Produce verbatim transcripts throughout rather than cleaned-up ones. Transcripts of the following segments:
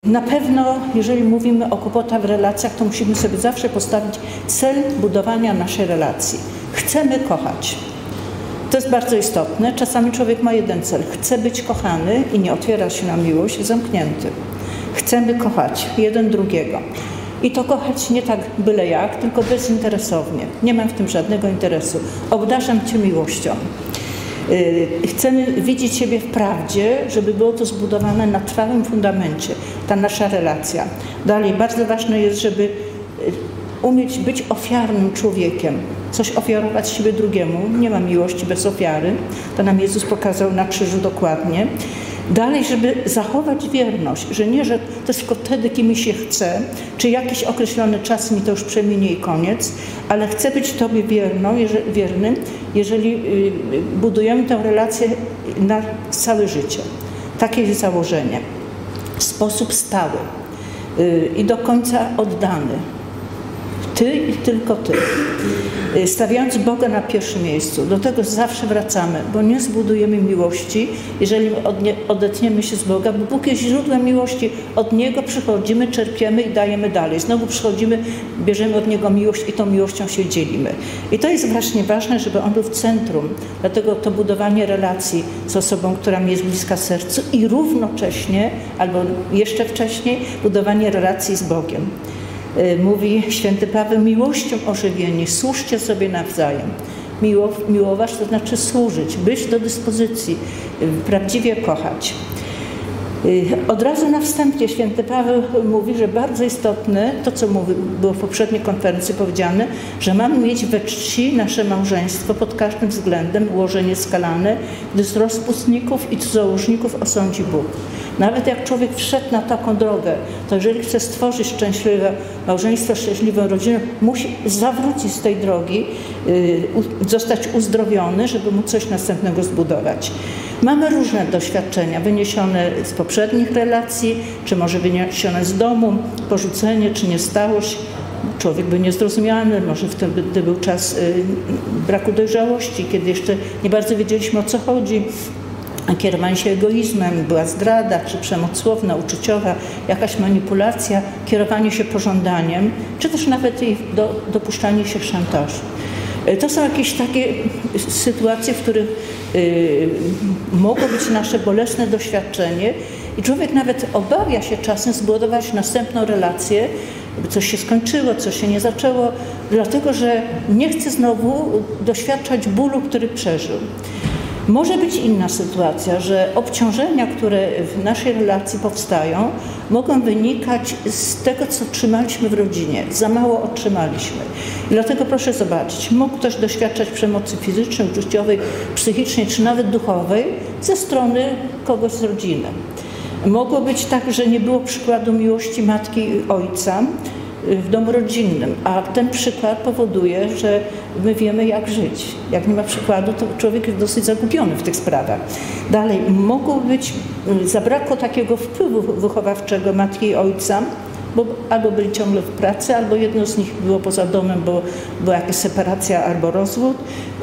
Na pewno, jeżeli mówimy o kłopotach w relacjach, to musimy sobie zawsze postawić cel budowania naszej relacji. Chcemy kochać. To jest bardzo istotne. Czasami człowiek ma jeden cel. Chce być kochany i nie otwiera się na miłość, zamknięty. Chcemy kochać jeden drugiego. I to kochać nie tak byle jak, tylko bezinteresownie. Nie mam w tym żadnego interesu. Obdarzam Cię miłością. Chcemy widzieć siebie w prawdzie, żeby było to zbudowane na trwałym fundamencie, ta nasza relacja. Dalej, bardzo ważne jest, żeby umieć być ofiarnym człowiekiem, coś ofiarować siebie drugiemu. Nie ma miłości bez ofiary. To nam Jezus pokazał na krzyżu dokładnie. Dalej, żeby zachować wierność, że nie, że to jest tylko wtedy, kim mi się chce, czy jakiś określony czas mi to już przeminie i koniec, ale chcę być Tobie wierną, jeżeli, wiernym, jeżeli budujemy tę relację na całe życie. Takie jest założenie. W sposób stały i do końca oddany. Ty i tylko Ty. Stawiając Boga na pierwszym miejscu. Do tego zawsze wracamy, bo nie zbudujemy miłości, jeżeli odetniemy się z Boga, bo Bóg jest źródłem miłości. Od Niego przychodzimy, czerpiemy i dajemy dalej. Znowu przychodzimy, bierzemy od Niego miłość i tą miłością się dzielimy. I to jest właśnie ważne, żeby On był w centrum. Dlatego to budowanie relacji z osobą, która mi jest bliska sercu i równocześnie, albo jeszcze wcześniej, budowanie relacji z Bogiem. Mówi święty Paweł, miłością ożywieni, służcie sobie nawzajem. Miło, miłować to znaczy służyć, być do dyspozycji, prawdziwie kochać. Od razu na wstępie święty Paweł mówi, że bardzo istotne, to co mówi, było w poprzedniej konferencji powiedziane, że mamy mieć we czci nasze małżeństwo pod każdym względem, ułożenie skalane, gdy z rozpustników i cudzołożników osądzi Bóg. Nawet jak człowiek wszedł na taką drogę, to jeżeli chce stworzyć szczęśliwe małżeństwo, szczęśliwą rodzinę, musi zawrócić z tej drogi, zostać uzdrowiony, żeby móc coś następnego zbudować. Mamy różne doświadczenia wyniesione z poprzednich relacji, czy może wyniesione z domu, porzucenie czy niestałość. Człowiek był niezrozumiany, może wtedy był czas braku dojrzałości, kiedy jeszcze nie bardzo wiedzieliśmy, o co chodzi. Kierowanie się egoizmem, była zdrada, czy przemoc słowna, uczuciowa, jakaś manipulacja, kierowanie się pożądaniem, czy też nawet i do, dopuszczanie się szantażu. To są jakieś takie sytuacje, w których y, mogło być nasze bolesne doświadczenie i człowiek nawet obawia się czasem zbudować następną relację, by coś się skończyło, coś się nie zaczęło, dlatego że nie chce znowu doświadczać bólu, który przeżył. Może być inna sytuacja, że obciążenia, które w naszej relacji powstają, mogą wynikać z tego, co trzymaliśmy w rodzinie. Za mało otrzymaliśmy. I dlatego proszę zobaczyć, mógł ktoś doświadczać przemocy fizycznej, uczuciowej, psychicznej czy nawet duchowej ze strony kogoś z rodziny. Mogło być tak, że nie było przykładu miłości matki i ojca w domu rodzinnym, a ten przykład powoduje, że my wiemy, jak żyć. Jak nie ma przykładu, to człowiek jest dosyć zagubiony w tych sprawach. Dalej, mogło być, zabrakło takiego wpływu wychowawczego matki i ojca, bo albo byli ciągle w pracy, albo jedno z nich było poza domem, bo była jakaś separacja albo rozwód.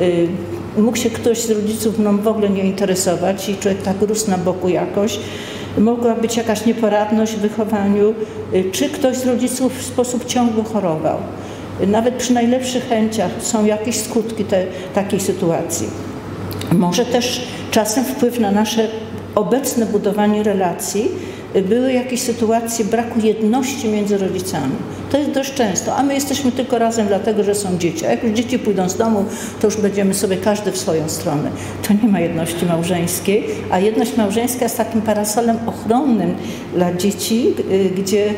Mógł się ktoś z rodziców no, w ogóle nie interesować i człowiek tak rósł na boku jakoś. Mogła być jakaś nieporadność w wychowaniu, czy ktoś z rodziców w sposób ciągły chorował. Nawet przy najlepszych chęciach są jakieś skutki te, takiej sytuacji. Może też czasem wpływ na nasze obecne budowanie relacji były jakieś sytuacje braku jedności między rodzicami. To jest dość często, a my jesteśmy tylko razem dlatego, że są dzieci. A jak już dzieci pójdą z domu, to już będziemy sobie każdy w swoją stronę. To nie ma jedności małżeńskiej, a jedność małżeńska jest takim parasolem ochronnym dla dzieci, gdzie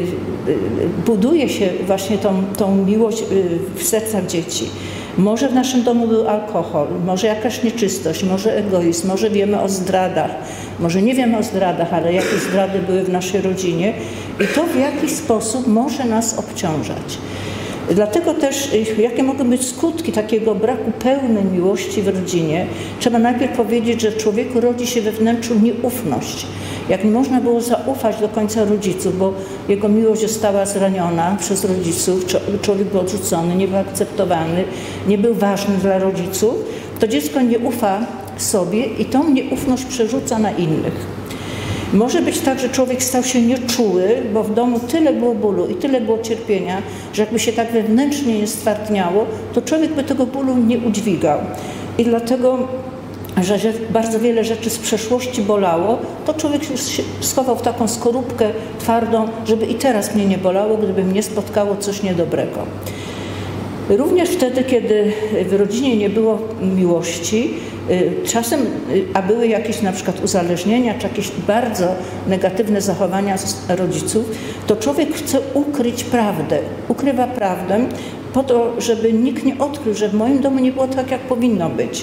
buduje się właśnie tą, tą miłość w sercach dzieci. Może w naszym domu był alkohol, może jakaś nieczystość, może egoizm, może wiemy o zdradach, może nie wiemy o zdradach, ale jakieś zdrady były w naszej rodzinie i to w jakiś sposób może nas obciążać. Dlatego też, jakie mogą być skutki takiego braku pełnej miłości w rodzinie, trzeba najpierw powiedzieć, że w człowieku rodzi się we wnętrzu nieufność. Jak nie można było zaufać do końca rodziców, bo jego miłość została zraniona przez rodziców, człowiek był odrzucony, nie był akceptowany, nie był ważny dla rodziców, to dziecko nie ufa sobie i tą nieufność przerzuca na innych. Może być tak, że człowiek stał się nieczuły, bo w domu tyle było bólu i tyle było cierpienia, że jakby się tak wewnętrznie nie stwardniało, to człowiek by tego bólu nie udźwigał. I dlatego, że, że bardzo wiele rzeczy z przeszłości bolało, to człowiek już się schował w taką skorupkę twardą, żeby i teraz mnie nie bolało, gdyby mnie spotkało coś niedobrego. Również wtedy, kiedy w rodzinie nie było miłości, czasem, a były jakieś na przykład uzależnienia, czy jakieś bardzo negatywne zachowania rodziców, to człowiek chce ukryć prawdę, ukrywa prawdę po to, żeby nikt nie odkrył, że w moim domu nie było tak, jak powinno być.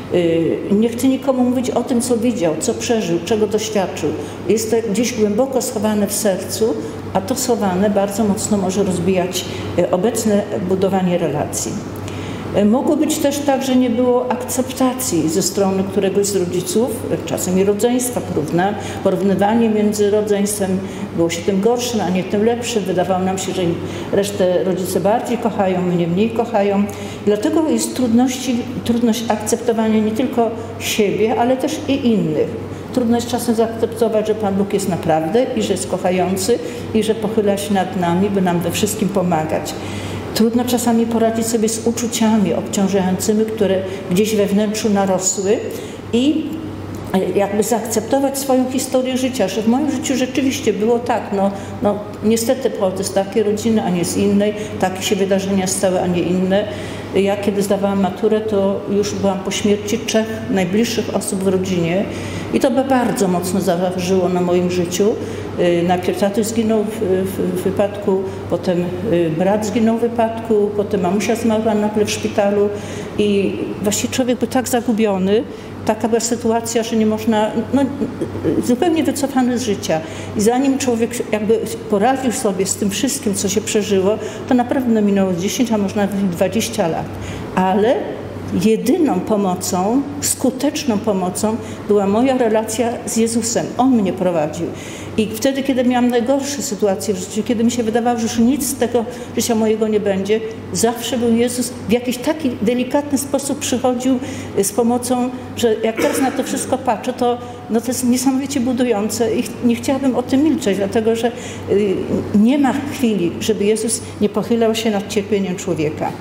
Nie chce nikomu mówić o tym, co widział, co przeżył, czego doświadczył. Jest to gdzieś głęboko schowane w sercu, a to schowane bardzo mocno może rozbijać obecne budowanie relacji. Mogło być też tak, że nie było akceptacji ze strony któregoś z rodziców, czasem i rodzeństwa, porównywanie między rodzeństwem było się tym gorszym, a nie tym lepszym. Wydawało nam się, że resztę rodzice bardziej kochają, mnie mniej kochają. Dlatego jest trudności, trudność akceptowania nie tylko siebie, ale też i innych. Trudno jest czasem zaakceptować, że Pan Bóg jest naprawdę i że jest kochający i że pochyla się nad nami, by nam we wszystkim pomagać. Trudno czasami poradzić sobie z uczuciami obciążającymi, które gdzieś we wnętrzu narosły i jakby zaakceptować swoją historię życia, że w moim życiu rzeczywiście było tak, no, no niestety pochodzę z takiej rodziny, a nie z innej, takie się wydarzenia stały, a nie inne. Ja kiedy zdawałam maturę, to już byłam po śmierci trzech najbliższych osób w rodzinie i to by bardzo mocno zaważyło na moim życiu. Najpierw tatuś zginął w, w, w wypadku, potem brat zginął w wypadku, potem mamusia zmarła nagle w szpitalu i właściwie człowiek był tak zagubiony, taka była sytuacja, że nie można, no, zupełnie wycofany z życia. I zanim człowiek jakby poradził sobie z tym wszystkim, co się przeżyło, to naprawdę minęło dziesięć, a można nawet dwadzieścia lat. Ale jedyną pomocą, skuteczną pomocą była moja relacja z Jezusem. On mnie prowadził. I wtedy, kiedy miałam najgorsze sytuacje w życiu, kiedy mi się wydawało, że już nic z tego życia mojego nie będzie, zawsze był Jezus w jakiś taki delikatny sposób przychodził z pomocą, że jak teraz na to wszystko patrzę, to, no to jest niesamowicie budujące i nie chciałabym o tym milczeć, dlatego że nie ma chwili, żeby Jezus nie pochylał się nad cierpieniem człowieka.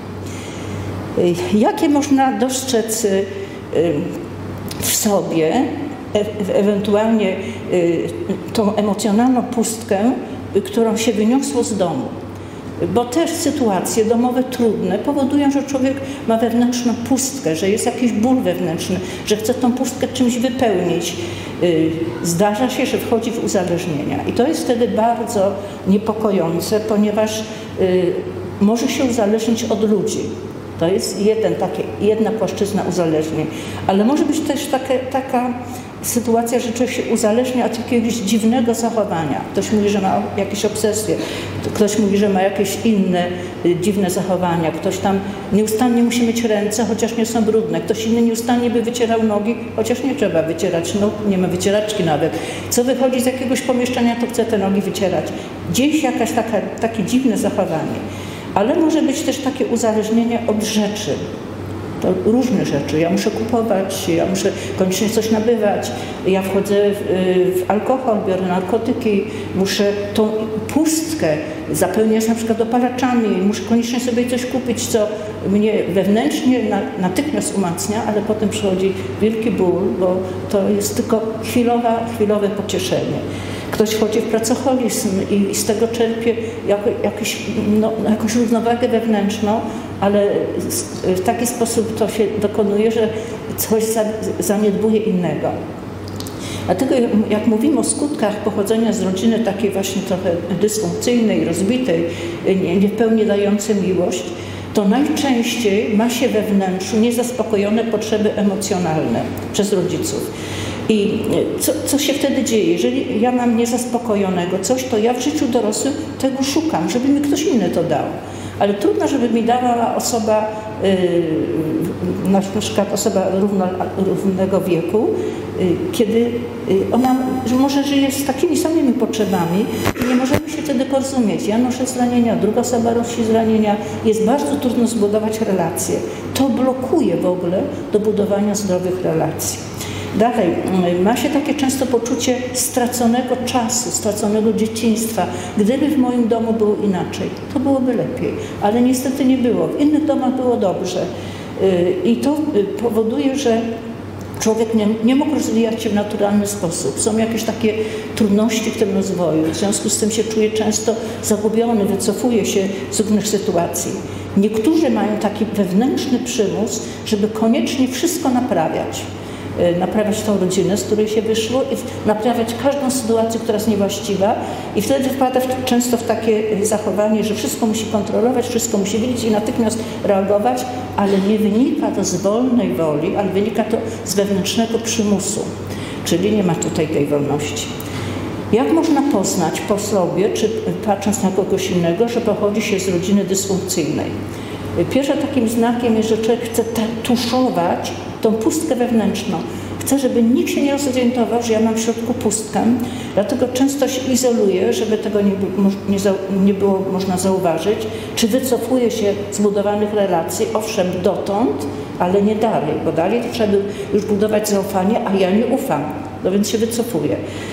Jakie można dostrzec w sobie ewentualnie tą emocjonalną pustkę, którą się wyniosło z domu? Bo też sytuacje domowe trudne powodują, że człowiek ma wewnętrzną pustkę, że jest jakiś ból wewnętrzny, że chce tą pustkę czymś wypełnić. Zdarza się, że wchodzi w uzależnienia i to jest wtedy bardzo niepokojące, ponieważ może się uzależnić od ludzi. To jest jeden, takie, jedna płaszczyzna uzależnień. Ale może być też takie, taka sytuacja, że człowiek się uzależnia od jakiegoś dziwnego zachowania. Ktoś mówi, że ma jakieś obsesje, ktoś mówi, że ma jakieś inne y, dziwne zachowania, ktoś tam nieustannie musi myć ręce, chociaż nie są brudne, ktoś inny nieustannie by wycierał nogi, chociaż nie trzeba wycierać nóg, nie ma wycieraczki nawet. Co wychodzi z jakiegoś pomieszczenia, to chce te nogi wycierać. Gdzieś jakaś taka, takie dziwne zachowanie. Ale może być też takie uzależnienie od rzeczy. To różne rzeczy. Ja muszę kupować, ja muszę koniecznie coś nabywać, ja wchodzę w, w alkohol, biorę narkotyki, muszę tą pustkę zapełniać na przykład dopalaczami, muszę koniecznie sobie coś kupić, co mnie wewnętrznie na, natychmiast umacnia, ale potem przychodzi wielki ból, bo to jest tylko chwilowa, chwilowe pocieszenie. Ktoś wchodzi w pracoholizm i z tego czerpie jako, jakiś, no, jakąś równowagę wewnętrzną, ale w taki sposób to się dokonuje, że coś zaniedbuje innego. Dlatego jak mówimy o skutkach pochodzenia z rodziny takiej właśnie trochę dysfunkcyjnej, rozbitej, nie, nie w pełni dającej miłość, to najczęściej ma się we wnętrzu niezaspokojone potrzeby emocjonalne przez rodziców. I co, co się wtedy dzieje? Jeżeli ja mam niezaspokojonego coś, to ja w życiu dorosłym tego szukam, żeby mi ktoś inny to dał. Ale trudno, żeby mi dała osoba, yy, na przykład osoba równo, równego wieku, yy, kiedy yy, ona może żyje z takimi samymi potrzebami i nie możemy się wtedy porozumieć. Ja noszę zranienia, druga osoba nosi zranienia. Jest bardzo trudno zbudować relacje. To blokuje w ogóle do budowania zdrowych relacji. Dalej, ma się takie często poczucie straconego czasu, straconego dzieciństwa. Gdyby w moim domu było inaczej, to byłoby lepiej, ale niestety nie było. W innych domach było dobrze. I to powoduje, że człowiek nie, nie mógł rozwijać się w naturalny sposób. Są jakieś takie trudności w tym rozwoju. W związku z tym się czuje często zagubiony, wycofuje się z różnych sytuacji. Niektórzy mają taki wewnętrzny przymus, żeby koniecznie wszystko naprawiać. Naprawiać tą rodzinę, z której się wyszło i naprawiać każdą sytuację, która jest niewłaściwa i wtedy wpada w, często w takie zachowanie, że wszystko musi kontrolować, wszystko musi widzieć i natychmiast reagować, ale nie wynika to z wolnej woli, ale wynika to z wewnętrznego przymusu, czyli nie ma tutaj tej wolności. Jak można poznać po sobie, czy patrząc na kogoś innego, że pochodzi się z rodziny dysfunkcyjnej? Pierwszym takim znakiem jest, że człowiek chce tuszować tą pustkę wewnętrzną. Chcę, żeby nikt się nie zorientował, że ja mam w środku pustkę, dlatego często się izoluje, żeby tego nie, nie, nie było można zauważyć, czy wycofuje się z budowanych relacji, owszem, dotąd, ale nie dalej, bo dalej to trzeba już budować zaufanie, a ja nie ufam, no więc się wycofuję.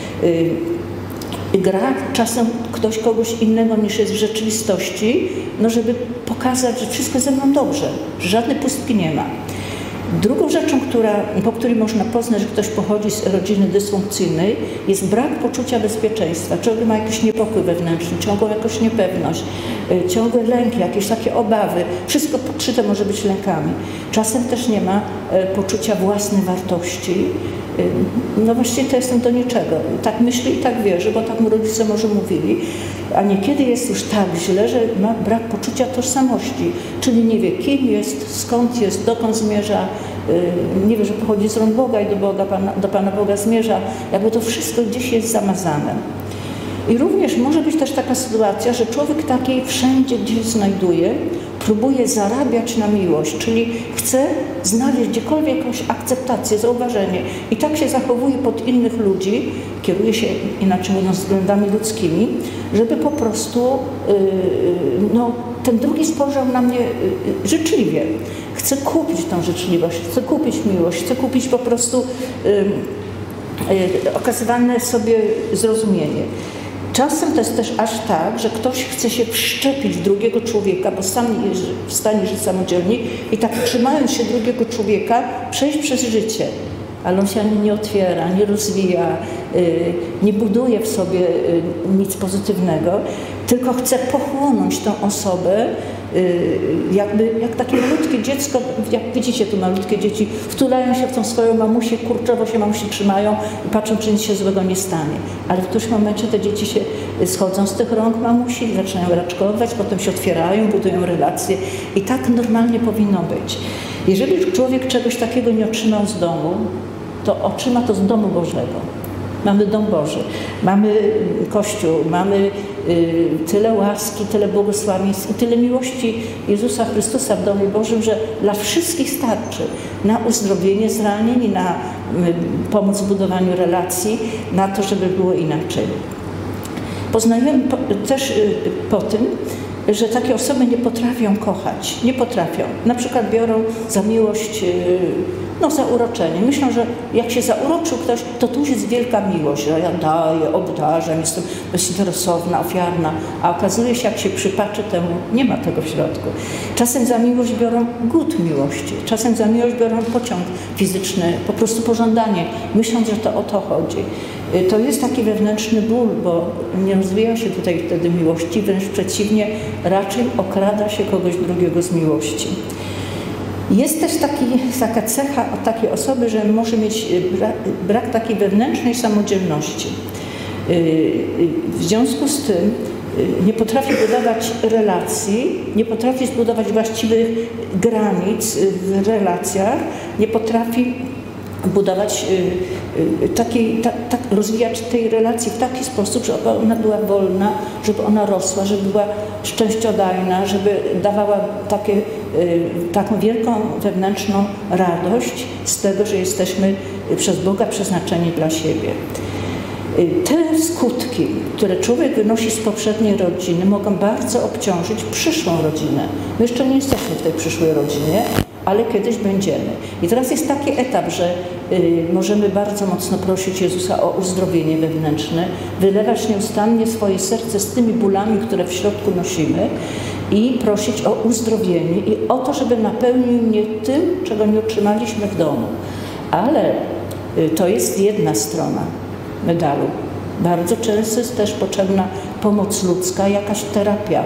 Gra czasem ktoś kogoś innego niż jest w rzeczywistości, no żeby pokazać, że wszystko ze mną dobrze, że żadnej pustki nie ma. Drugą rzeczą, która, po której można poznać, że ktoś pochodzi z rodziny dysfunkcyjnej, jest brak poczucia bezpieczeństwa. Człowiek ma jakiś niepokój wewnętrzny, ciągłą jakąś niepewność, ciągłe lęki, jakieś takie obawy. Wszystko podszyte może być lękami. Czasem też nie ma poczucia własnej wartości. No właściwie to jestem do niczego. Tak myśli i tak wierzy, bo tak mu rodzice może mówili. A niekiedy jest już tak źle, że ma brak poczucia tożsamości. Czyli nie wie, kim jest, skąd jest, dokąd zmierza. Nie wie, że pochodzi z rąk Boga i do, Boga, Pana, do Pana Boga zmierza. Jakby to wszystko gdzieś jest zamazane. I również może być też taka sytuacja, że człowiek takiej wszędzie gdzieś znajduje, próbuje zarabiać na miłość, czyli chce znaleźć gdziekolwiek jakąś akceptację, zauważenie i tak się zachowuje pod innych ludzi, kieruje się, inaczej mówiąc, względami ludzkimi, żeby po prostu yy, no, ten drugi spojrzał na mnie yy, życzliwie. Chcę kupić tą życzliwość, chcę kupić miłość, chcę kupić po prostu yy, yy, okazywane sobie zrozumienie. Czasem to jest też aż tak, że ktoś chce się wszczepić w drugiego człowieka, bo sam nie jest w stanie żyć samodzielnie i tak trzymając się drugiego człowieka przejść przez życie. Ale on się ani nie otwiera, nie rozwija, nie buduje w sobie nic pozytywnego, tylko chce pochłonąć tą osobę, jakby jak takie malutkie dziecko, jak widzicie tu malutkie dzieci, wtulają się w tą swoją mamusię, kurczowo się mamusi trzymają i patrzą, czy nic się złego nie stanie. Ale w którymś momencie te dzieci się schodzą z tych rąk mamusi, zaczynają raczkować, potem się otwierają, budują relacje i tak normalnie powinno być. Jeżeli człowiek czegoś takiego nie otrzymał z domu, to otrzyma to z domu Bożego. Mamy dom Boży, mamy Kościół, mamy y, tyle łaski, tyle błogosławieństw i tyle miłości Jezusa Chrystusa w domie Bożym, że dla wszystkich starczy na uzdrowienie zranień, na y, pomoc w budowaniu relacji, na to, żeby było inaczej. Poznajemy po, też y, po tym, że takie osoby nie potrafią kochać, nie potrafią. Na przykład biorą za miłość, no za uroczenie. Myślą, że jak się zauroczył ktoś, to tu już jest wielka miłość, że ja daję, obdarzam, jestem bezinteresowna, ofiarna, a okazuje się, jak się przypatrzy temu, nie ma tego w środku. Czasem za miłość biorą głód miłości, czasem za miłość biorą pociąg fizyczny, po prostu pożądanie, myśląc, że to o to chodzi. To jest taki wewnętrzny ból, bo nie rozwija się tutaj wtedy miłości, wręcz przeciwnie, raczej okrada się kogoś drugiego z miłości. Jest też taki, taka cecha od takiej osoby, że może mieć brak, brak takiej wewnętrznej samodzielności. W związku z tym nie potrafi budować relacji, nie potrafi zbudować właściwych granic w relacjach, nie potrafi budować takiej, ta, ta, rozwijać tej relacji w taki sposób, żeby ona była wolna, żeby ona rosła, żeby była szczęściodajna, żeby dawała takie, taką wielką wewnętrzną radość z tego, że jesteśmy przez Boga przeznaczeni dla siebie. Te skutki, które człowiek wynosi z poprzedniej rodziny, mogą bardzo obciążyć przyszłą rodzinę. My jeszcze nie jesteśmy w tej przyszłej rodzinie, ale kiedyś będziemy. I teraz jest taki etap, że y, możemy bardzo mocno prosić Jezusa o uzdrowienie wewnętrzne, wylewać nieustannie swoje serce z tymi bólami, które w środku nosimy i prosić o uzdrowienie i o to, żeby napełnił mnie tym, czego nie otrzymaliśmy w domu. Ale y, to jest jedna strona medalu. Bardzo często jest też potrzebna pomoc ludzka, jakaś terapia.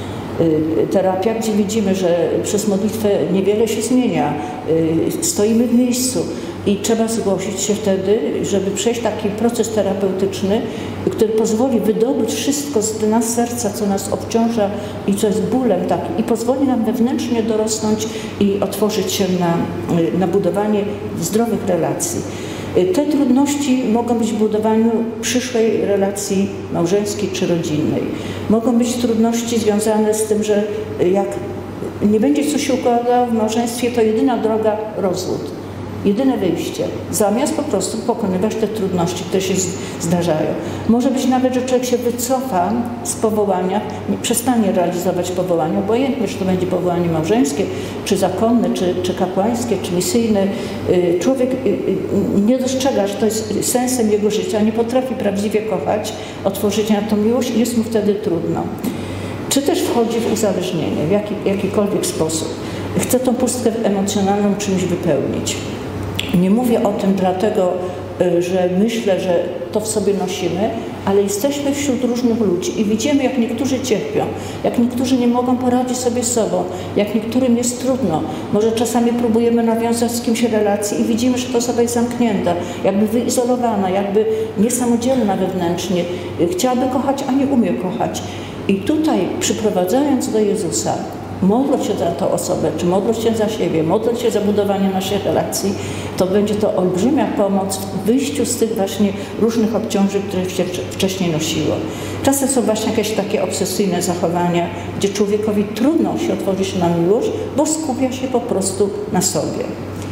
Terapia, gdzie widzimy, że przez modlitwę niewiele się zmienia, stoimy w miejscu i trzeba zgłosić się wtedy, żeby przejść taki proces terapeutyczny, który pozwoli wydobyć wszystko z dna serca, co nas obciąża i co jest bólem takim i pozwoli nam wewnętrznie dorosnąć i otworzyć się na, na budowanie zdrowych relacji. Te trudności mogą być w budowaniu przyszłej relacji małżeńskiej czy rodzinnej. Mogą być trudności związane z tym, że jak nie będzie co się układało w małżeństwie, to jedyna droga rozwód, jedyne wyjście, zamiast po prostu pokonywać te trudności, które się zdarzają. Może być nawet, że człowiek się wycofa z powołania, nie przestanie realizować powołania, obojętnie, czy to będzie powołanie małżeńskie, czy zakonne, czy, czy kapłańskie, czy misyjne. Człowiek nie dostrzega, że to jest sensem jego życia, nie potrafi prawdziwie kochać, otworzyć na tą miłość i jest mu wtedy trudno. Czy też wchodzi w uzależnienie w jaki, jakikolwiek sposób. Chce tą pustkę emocjonalną czymś wypełnić. Nie mówię o tym dlatego, że myślę, że to w sobie nosimy, ale jesteśmy wśród różnych ludzi i widzimy, jak niektórzy cierpią, jak niektórzy nie mogą poradzić sobie z sobą, jak niektórym jest trudno. Może czasami próbujemy nawiązać z kimś relację i widzimy, że ta osoba jest zamknięta, jakby wyizolowana, jakby niesamodzielna wewnętrznie. Chciałaby kochać, a nie umie kochać. I tutaj, przyprowadzając do Jezusa, modląc się za tę osobę, czy modląc się za siebie, modląc się za budowanie naszych relacji, to będzie to olbrzymia pomoc w wyjściu z tych właśnie różnych obciążeń, które się wcześniej nosiło. Czasem są właśnie jakieś takie obsesyjne zachowania, gdzie człowiekowi trudno się otworzyć na miłość, bo skupia się po prostu na sobie.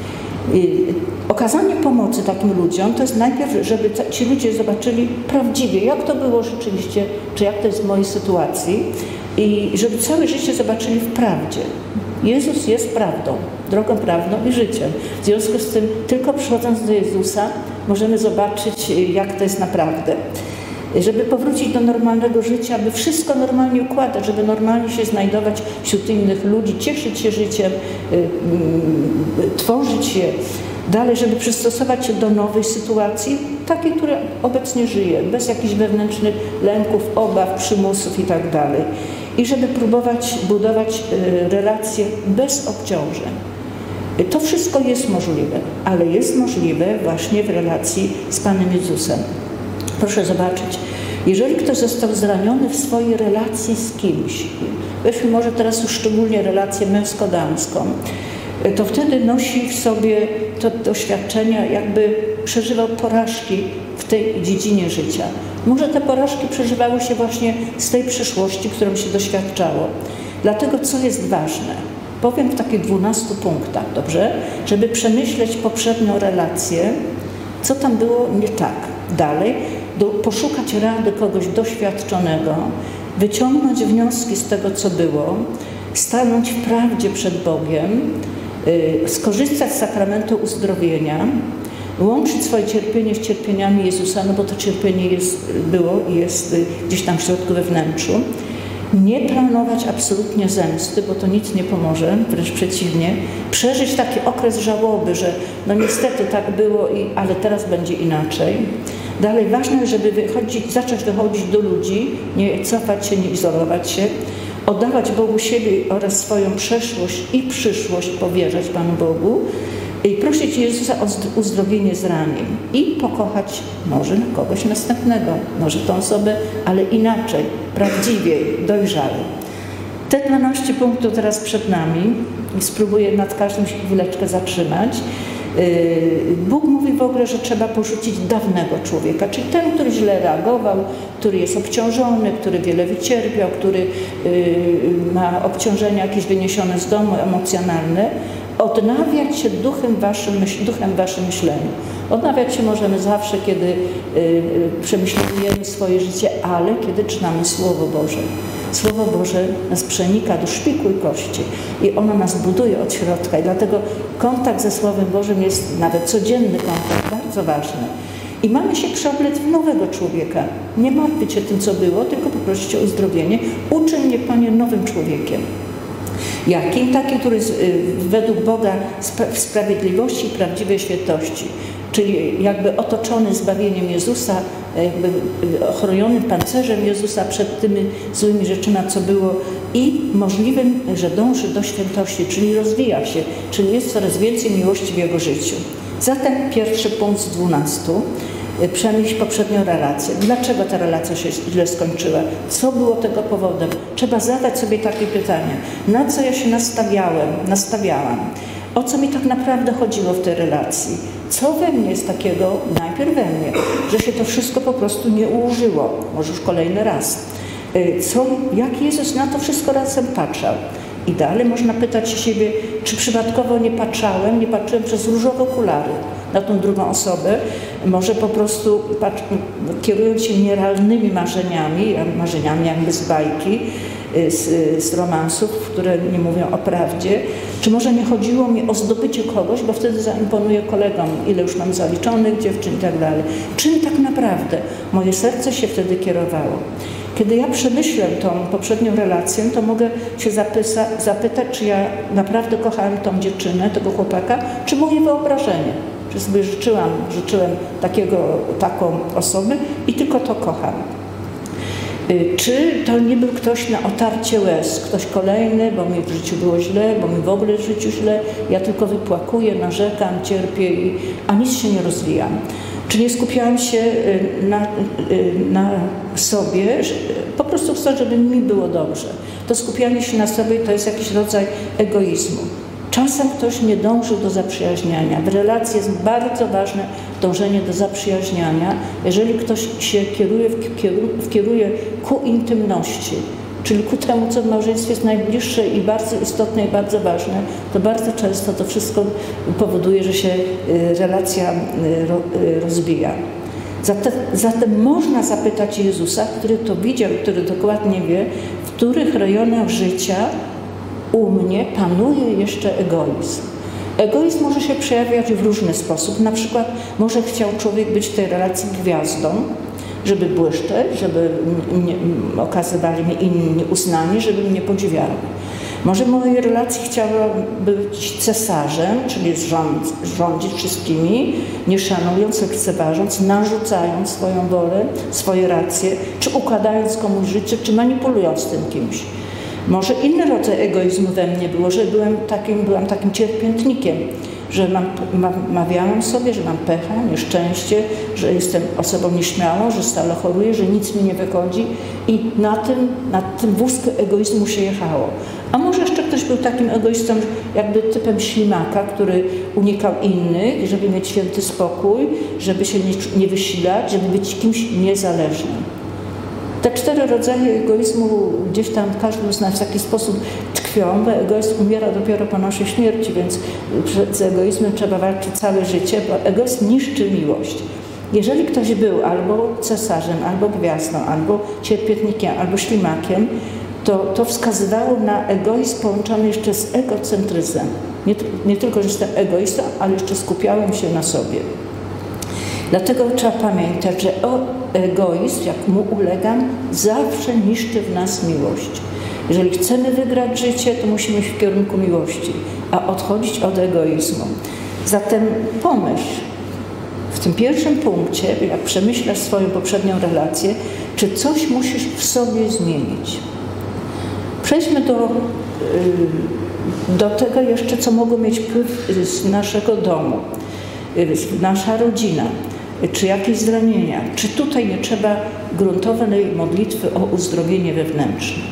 I okazanie pomocy takim ludziom to jest najpierw, żeby ci ludzie zobaczyli prawdziwie, jak to było rzeczywiście, czy jak to jest w mojej sytuacji i żeby całe życie zobaczyli w prawdzie. Jezus jest prawdą, drogą prawdą i życiem. W związku z tym tylko przychodząc do Jezusa możemy zobaczyć, jak to jest naprawdę. Żeby powrócić do normalnego życia, aby wszystko normalnie układać, żeby normalnie się znajdować wśród innych ludzi, cieszyć się życiem, y, y, y, tworzyć je. Dalej, żeby przystosować się do nowej sytuacji, takiej, która obecnie żyje, bez jakichś wewnętrznych lęków, obaw, przymusów i tak dalej. I żeby próbować budować y, relacje bez obciążeń. To wszystko jest możliwe, ale jest możliwe właśnie w relacji z Panem Jezusem. Proszę zobaczyć, jeżeli ktoś został zraniony w swojej relacji z kimś, weźmy może teraz już szczególnie relację męsko-damską, to wtedy nosi w sobie to doświadczenia, jakby przeżywał porażki w tej dziedzinie życia. Może te porażki przeżywały się właśnie z tej przyszłości, którą się doświadczało. Dlatego co jest ważne? Powiem w takich dwunastu punktach, dobrze? Żeby przemyśleć poprzednią relację, co tam było nie tak. Dalej, do, poszukać rady kogoś doświadczonego, wyciągnąć wnioski z tego, co było, stanąć w prawdzie przed Bogiem, y, skorzystać z sakramentu uzdrowienia, łączyć swoje cierpienie z cierpieniami Jezusa, no bo to cierpienie jest, było i jest y, gdzieś tam w środku we wnętrzu. Nie planować absolutnie zemsty, bo to nic nie pomoże, wręcz przeciwnie. Przeżyć taki okres żałoby, że no niestety tak było, i, ale teraz będzie inaczej. Dalej ważne, żeby wychodzić, zacząć wychodzić do ludzi, nie cofać się, nie izolować się, oddawać Bogu siebie oraz swoją przeszłość i przyszłość, powierzać Panu Bogu i prosić Jezusa o uzdrowienie zranień i pokochać może kogoś następnego, może tą osobę, ale inaczej, prawdziwiej, dojrzale. Te dwanaście punktów teraz przed nami i spróbuję nad każdym się chwileczkę zatrzymać. Bóg mówi w ogóle, że trzeba porzucić dawnego człowieka, czyli ten, który źle reagował, który jest obciążony, który wiele wycierpiał, który ma obciążenia jakieś wyniesione z domu, emocjonalne, odnawiać się duchem waszym, duchem waszym myśleniu. Odnawiać się możemy zawsze, kiedy y, y, przemyślujemy swoje życie, ale kiedy czytamy Słowo Boże. Słowo Boże nas przenika do szpiku i kości i ono nas buduje od środka i dlatego kontakt ze Słowem Bożym jest, nawet codzienny kontakt, bardzo ważny. I mamy się przeoblec w nowego człowieka. Nie martwić się tym, co było, tylko poprosić o uzdrowienie. Uczyń mnie, Panie, nowym człowiekiem. Jakim? Takim, który jest według Boga w sprawiedliwości i prawdziwej świętości. Czyli jakby otoczony zbawieniem Jezusa, jakby ochronionym pancerzem Jezusa przed tymi złymi rzeczami, co było i możliwym, że dąży do świętości, czyli rozwija się, czyli jest coraz więcej miłości w jego życiu. Zatem pierwszy punkt z dwunastu. Przemyśl poprzednią relację. Dlaczego ta relacja się źle skończyła? Co było tego powodem? Trzeba zadać sobie takie pytanie. Na co ja się nastawiałem, nastawiałam? O co mi tak naprawdę chodziło w tej relacji? Co we mnie jest takiego, najpierw we mnie, że się to wszystko po prostu nie ułożyło? Może już kolejny raz. Co, jak Jezus na to wszystko razem patrzał? I dalej można pytać się siebie, czy przypadkowo nie patrzałem, nie patrzyłem przez różowe okulary na tą drugą osobę, może po prostu patrz, kierując się nierealnymi marzeniami, marzeniami jakby z bajki, z, z romansów, które nie mówią o prawdzie, czy może nie chodziło mi o zdobycie kogoś, bo wtedy zaimponuję kolegom, ile już mam zaliczonych dziewczyn i tak dalej. Czym tak naprawdę moje serce się wtedy kierowało? Kiedy ja przemyślę tą poprzednią relację, to mogę się zapysa, zapytać, czy ja naprawdę kochałem tą dziewczynę, tego chłopaka, czy moje wyobrażenie. Czy sobie życzyłam, życzyłem takiego, taką osobę i tylko to kocham. Czy to nie był ktoś na otarcie łez, ktoś kolejny, bo mi w życiu było źle, bo mi w ogóle w życiu źle, ja tylko wypłakuję, narzekam, cierpię, i, a nic się nie rozwijam. Czy nie skupiałam się na, na sobie, po prostu chcę, żeby mi było dobrze. To skupianie się na sobie to jest jakiś rodzaj egoizmu. Czasem ktoś nie dąży do zaprzyjaźniania. W relacji jest bardzo ważne dążenie do zaprzyjaźniania. Jeżeli ktoś się kieruje, kieruje ku intymności, czyli ku temu, co w małżeństwie jest najbliższe i bardzo istotne i bardzo ważne, to bardzo często to wszystko powoduje, że się relacja rozbija. Zatem, zatem można zapytać Jezusa, który to widział, który dokładnie wie, w których rejonach życia u mnie panuje jeszcze egoizm. Egoizm może się przejawiać w różny sposób. Na przykład może chciał człowiek być w tej relacji gwiazdą, żeby błyszczeć, żeby mnie, okazywali mi inni uznanie, żeby mnie podziwiali. Może w mojej relacji chciała być cesarzem, czyli rząd, rządzić wszystkimi, nie szanując, lekceważąc, narzucając swoją wolę, swoje racje, czy układając komuś życie, czy manipulując tym kimś. Może inny rodzaj egoizmu we mnie było, że byłem takim, byłam takim cierpiętnikiem, że mam, ma, mawiałam sobie, że mam pecha, nieszczęście, że jestem osobą nieśmiałą, że stale choruję, że nic mi nie wychodzi i na tym, na tym wózku egoizmu się jechało. A może jeszcze ktoś był takim egoistą, jakby typem ślimaka, który unikał innych, żeby mieć święty spokój, żeby się nie, nie wysilać, żeby być kimś niezależnym. Te cztery rodzaje egoizmu gdzieś tam każdy z nas w jakiś sposób tkwią, bo egoizm umiera dopiero po naszej śmierci, więc z egoizmem trzeba walczyć całe życie, bo egoizm niszczy miłość. Jeżeli ktoś był albo cesarzem, albo gwiazdą, albo cierpiętnikiem, albo ślimakiem, to, to wskazywało na egoizm połączony jeszcze z egocentryzmem. Nie, nie tylko, że jestem egoistą, ale jeszcze skupiałem się na sobie. Dlatego trzeba pamiętać, że egoizm, jak mu ulegam, zawsze niszczy w nas miłość. Jeżeli chcemy wygrać życie, to musimy iść w kierunku miłości, a odchodzić od egoizmu. Zatem pomyśl w tym pierwszym punkcie, jak przemyślasz swoją poprzednią relację, czy coś musisz w sobie zmienić. Przejdźmy do, do tego jeszcze, co mogło mieć wpływ z naszego domu, nasza rodzina, czy jakieś zranienia, czy tutaj nie trzeba gruntownej modlitwy o uzdrowienie wewnętrzne.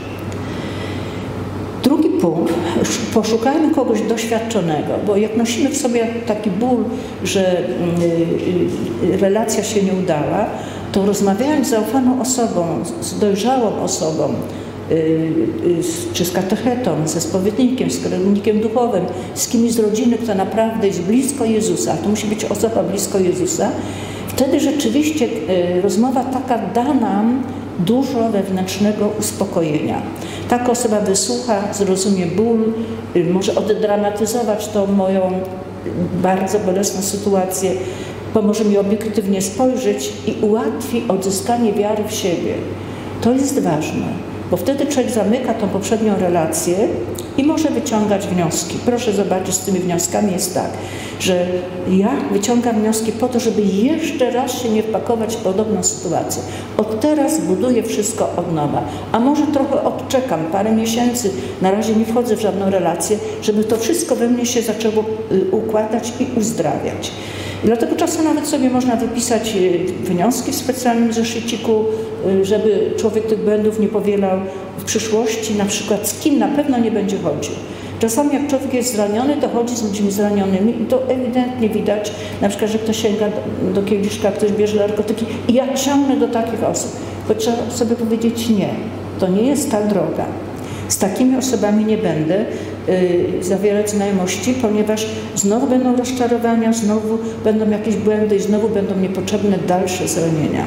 Drugi punkt, poszukajmy kogoś doświadczonego, bo jak nosimy w sobie taki ból, że relacja się nie udała, to rozmawiając z zaufaną osobą, z dojrzałą osobą, czy z katechetą, ze spowiednikiem, z kierownikiem duchowym, z kimś z rodziny, kto naprawdę jest blisko Jezusa, to musi być osoba blisko Jezusa, wtedy rzeczywiście rozmowa taka da nam dużo wewnętrznego uspokojenia. Taka osoba wysłucha, zrozumie ból, może oddramatyzować tą moją bardzo bolesną sytuację, pomoże mi obiektywnie spojrzeć i ułatwi odzyskanie wiary w siebie. To jest ważne, bo wtedy człowiek zamyka tą poprzednią relację i może wyciągać wnioski. Proszę zobaczyć, z tymi wnioskami jest tak, że ja wyciągam wnioski po to, żeby jeszcze raz się nie wpakować w podobną sytuację. Od teraz buduję wszystko od nowa, a może trochę odczekam, parę miesięcy, na razie nie wchodzę w żadną relację, żeby to wszystko we mnie się zaczęło układać i uzdrawiać. I dlatego czasem nawet sobie można wypisać wnioski w specjalnym zeszyciku, żeby człowiek tych błędów nie powielał w przyszłości, na przykład z kim na pewno nie będzie chodził. Czasami jak człowiek jest zraniony, to chodzi z ludźmi zranionymi i to ewidentnie widać, na przykład, że ktoś sięga do, do kieliszka, ktoś bierze narkotyki i ja ciągnę do takich osób. Bo trzeba sobie powiedzieć nie, to nie jest ta droga. Z takimi osobami nie będę y, zawierać znajomości, ponieważ znowu będą rozczarowania, znowu będą jakieś błędy i znowu będą niepotrzebne dalsze zranienia.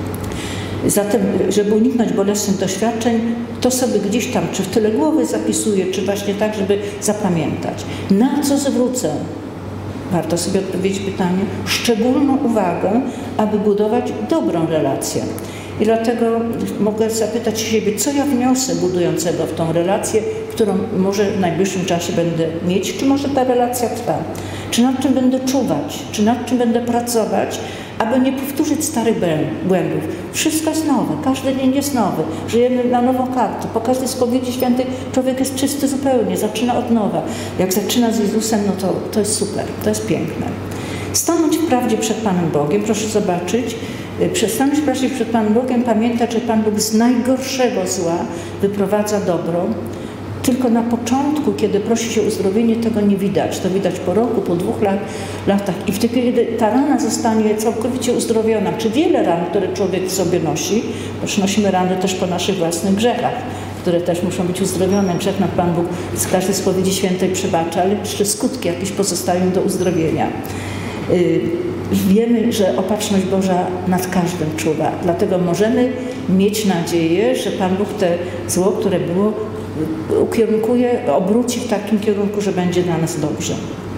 Zatem, żeby uniknąć bolesnych doświadczeń, to sobie gdzieś tam, czy w tyle głowy zapisuję, czy właśnie tak, żeby zapamiętać. Na co zwrócę? Warto sobie odpowiedzieć pytanie, szczególną uwagę, aby budować dobrą relację. I dlatego mogę zapytać siebie, co ja wniosę budującego w tą relację, którą może w najbliższym czasie będę mieć, czy może ta relacja trwa, czy nad czym będę czuwać, czy nad czym będę pracować, aby nie powtórzyć starych błędów. Wszystko jest nowe, każdy dzień jest nowy, żyjemy na nową kartę. Po każdej spowiedzi świętej człowiek jest czysty zupełnie, zaczyna od nowa. Jak zaczyna z Jezusem, no to, to jest super, to jest piękne. Stanąć w prawdzie przed Panem Bogiem, proszę zobaczyć, stanąć w prawdzie przed Panem Bogiem, pamiętać, że Pan Bóg z najgorszego zła wyprowadza dobro. Tylko na początku, kiedy prosi się o uzdrowienie, tego nie widać. To widać po roku, po dwóch lat, latach. I wtedy, kiedy ta rana zostanie całkowicie uzdrowiona, czy wiele ran, które człowiek w sobie nosi, bo nosimy rany też po naszych własnych grzechach, które też muszą być uzdrowione. Grzech nam Pan Bóg z każdej spowiedzi świętej przebacza, ale jeszcze skutki jakieś pozostają do uzdrowienia. Yy, wiemy, że opatrzność Boża nad każdym czuwa. Dlatego możemy mieć nadzieję, że Pan Bóg te zło, które było, ukierunkuje, obróci w takim kierunku, że będzie dla nas dobrze.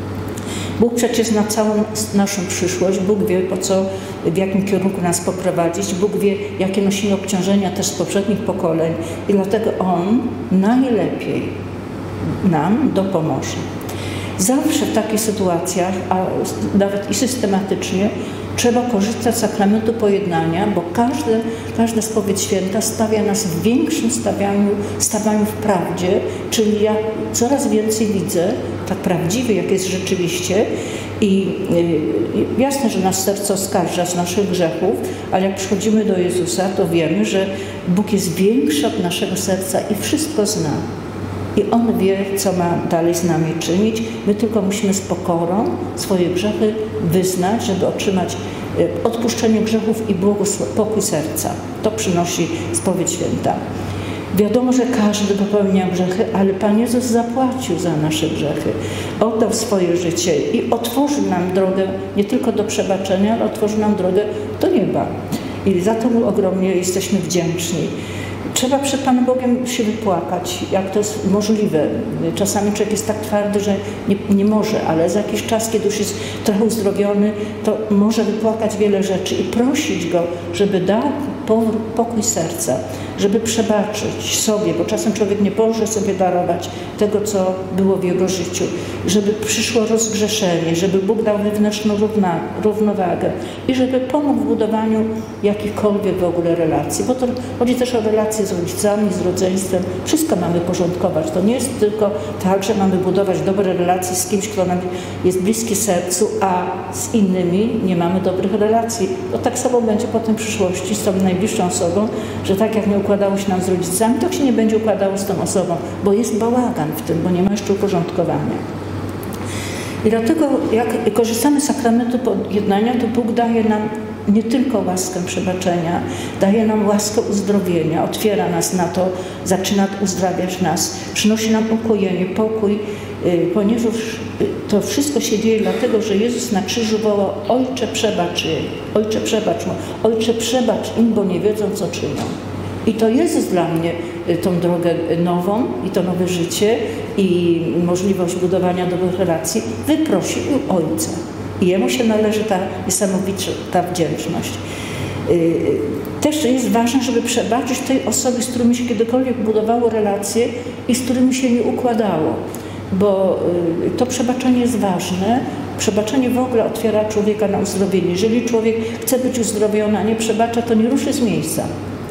Bóg przecież zna całą naszą przyszłość, Bóg wie, po co, w jakim kierunku nas poprowadzić, Bóg wie, jakie nosimy obciążenia też z poprzednich pokoleń i dlatego On najlepiej nam dopomoże. Zawsze w takich sytuacjach, a nawet i systematycznie, trzeba korzystać z sakramentu pojednania, bo każde, każda spowiedź święta stawia nas w większym stawianiu, stawianiu w prawdzie, czyli ja coraz więcej widzę, tak prawdziwie, jak jest rzeczywiście i y, jasne, że nas serce oskarża z naszych grzechów, ale jak przychodzimy do Jezusa, to wiemy, że Bóg jest większy od naszego serca i wszystko zna. I On wie, co ma dalej z nami czynić. My tylko musimy z pokorą swoje grzechy wyznać, żeby otrzymać odpuszczenie grzechów i pokój serca. To przynosi spowiedź święta. Wiadomo, że każdy popełnia grzechy, ale Pan Jezus zapłacił za nasze grzechy. Oddał swoje życie i otworzył nam drogę nie tylko do przebaczenia, ale otworzył nam drogę do nieba. I za to Mu ogromnie jesteśmy wdzięczni. Trzeba przed Panem Bogiem się wypłakać, jak to jest możliwe. Czasami człowiek jest tak twardy, że nie, nie może, ale za jakiś czas, kiedy już jest trochę uzdrowiony, to może wypłakać wiele rzeczy i prosić Go, żeby dał pokój serca, żeby przebaczyć sobie, bo czasem człowiek nie może sobie darować tego, co było w jego życiu, żeby przyszło rozgrzeszenie, żeby Bóg dał wewnętrzną równa, równowagę i żeby pomógł w budowaniu jakichkolwiek w ogóle relacji, bo to chodzi też o relacje z rodzicami, z rodzeństwem, wszystko mamy porządkować. To nie jest tylko tak, że mamy budować dobre relacje z kimś, kto nam jest bliski sercu, a z innymi nie mamy dobrych relacji. To tak samo będzie potem w przyszłości z tą najbliższą osobą, że tak jak nie układało się nam z rodzicami, tak się nie będzie układało z tą osobą, bo jest bałagan w tym, bo nie ma jeszcze uporządkowania. I dlatego jak korzystamy z sakramentu pojednania, to Bóg daje nam nie tylko łaskę przebaczenia, daje nam łaskę uzdrowienia, otwiera nas na to, zaczyna uzdrawiać nas, przynosi nam ukojenie, pokój, ponieważ to wszystko się dzieje dlatego, że Jezus na krzyżu wołał: Ojcze, przebacz jej, Ojcze, przebacz mu, Ojcze, przebacz im, bo nie wiedzą, co czynią. I to jest dla mnie tą drogę nową i to nowe życie i możliwość budowania dobrych relacji. Wyprosił u Ojca. I Jemu się należy ta niesamowita wdzięczność. Też jest ważne, żeby przebaczyć tej osobie, z którymi się kiedykolwiek budowało relacje i z którymi się nie układało. Bo to przebaczenie jest ważne. Przebaczenie w ogóle otwiera człowieka na uzdrowienie. Jeżeli człowiek chce być uzdrowiony, a nie przebacza, to nie ruszy z miejsca.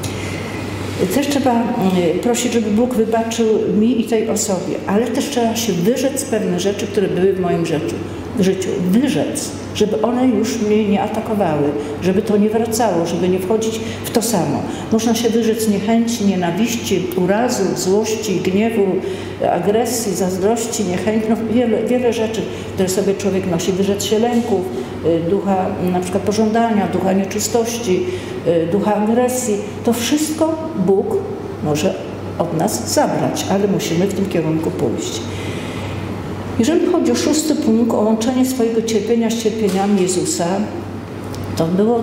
Też trzeba prosić, żeby Bóg wybaczył mi i tej osobie, ale też trzeba się wyrzec pewne rzeczy, które były w moim życiu. W życiu. Wyrzec, żeby one już mnie nie atakowały, żeby to nie wracało, żeby nie wchodzić w to samo. Można się wyrzec niechęci, nienawiści, urazu, złości, gniewu, agresji, zazdrości, niechęci, no wiele, wiele rzeczy, które sobie człowiek nosi. Wyrzec się lęków, ducha na przykład pożądania, ducha nieczystości, ducha agresji. To wszystko Bóg może od nas zabrać, ale musimy w tym kierunku pójść. Jeżeli chodzi o szósty punkt, o łączenie swojego cierpienia z cierpieniami Jezusa, to było,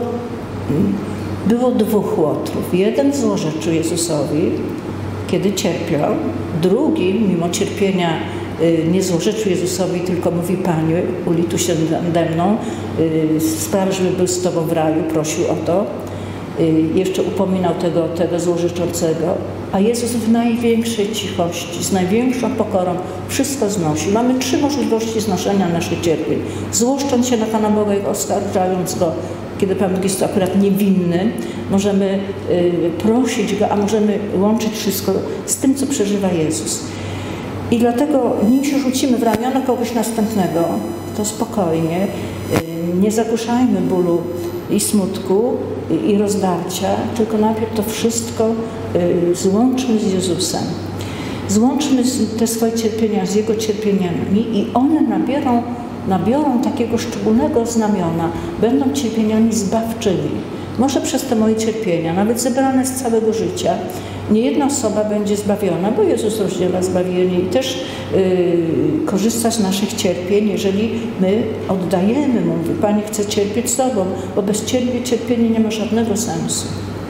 było dwóch łotrów. Jeden złorzeczył Jezusowi, kiedy cierpiał. Drugi, mimo cierpienia, nie złorzeczył Jezusowi, tylko mówi: Panie, ulituj się nade mną, spraw, żeby był z Tobą w raju, prosił o to. Jeszcze upominał tego, tego złorzeczącego, a Jezus w największej cichości, z największą pokorą wszystko znosi. Mamy trzy możliwości znoszenia naszych cierpień. Złoszcząc się na Pana Boga i oskarżając Go, kiedy Pan Bóg jest akurat niewinny, możemy y, prosić Go, a możemy łączyć wszystko z tym, co przeżywa Jezus. I dlatego, nim się rzucimy w ramiona kogoś następnego, to spokojnie, y, nie zagłuszajmy bólu i smutku, i rozdarcia, tylko najpierw to wszystko y, złączmy z Jezusem. Złączmy te swoje cierpienia z Jego cierpieniami i one nabiorą, nabiorą takiego szczególnego znamiona, będą cierpieniami zbawczymi. Może przez te moje cierpienia, nawet zebrane z całego życia, nie jedna osoba będzie zbawiona, bo Jezus rozdziela zbawienie i też yy, korzysta z naszych cierpień, jeżeli my oddajemy Mu. Mówi: Panie, chcę cierpieć z Tobą, bo bez Ciebie cierpienie nie ma żadnego sensu.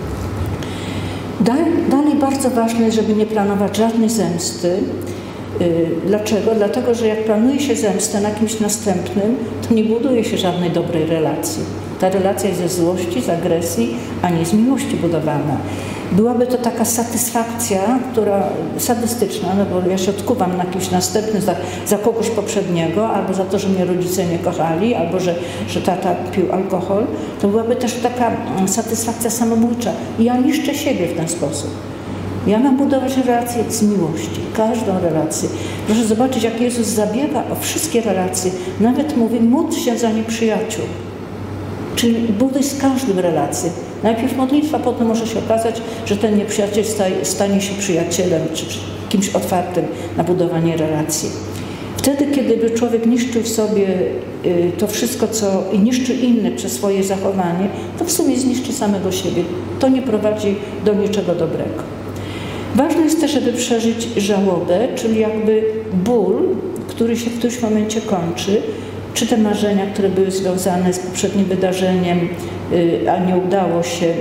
Dalej, dalej bardzo ważne jest, żeby nie planować żadnej zemsty. Yy, dlaczego? Dlatego, że jak planuje się zemstę na kimś następnym, to nie buduje się żadnej dobrej relacji. Ta relacja jest ze złości, z agresji, a nie z miłości budowana. Byłaby to taka satysfakcja, która sadystyczna, no bo ja się odkuwam na kimś następnym za, za kogoś poprzedniego, albo za to, że mnie rodzice nie kochali, albo że, że tata pił alkohol. To byłaby też taka satysfakcja samobójcza. I ja niszczę siebie w ten sposób. Ja mam budować relacje z miłości, każdą relację. Proszę zobaczyć, jak Jezus zabiega o wszystkie relacje. Nawet mówi: módl się za nieprzyjaciół. Czyli buduj z każdym relację. Najpierw modlitwa, potem może się okazać, że ten nieprzyjaciel staje, stanie się przyjacielem, czy, czy kimś otwartym na budowanie relacji. Wtedy, kiedy człowiek niszczył w sobie y, to wszystko, co i niszczy innych przez swoje zachowanie, to w sumie zniszczy samego siebie. To nie prowadzi do niczego dobrego. Ważne jest też, żeby przeżyć żałobę, czyli jakby ból, który się w którymś momencie kończy, czy te marzenia, które były związane z poprzednim wydarzeniem, a nie udało się.